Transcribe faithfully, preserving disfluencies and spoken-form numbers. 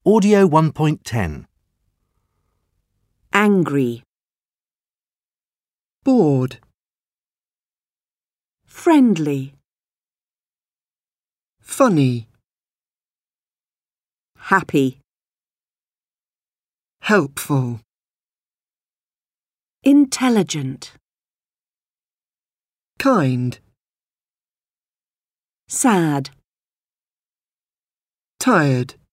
Audio one point ten. Angry, bored, friendly, funny, happy, helpful, intelligent, kind, sad, tired.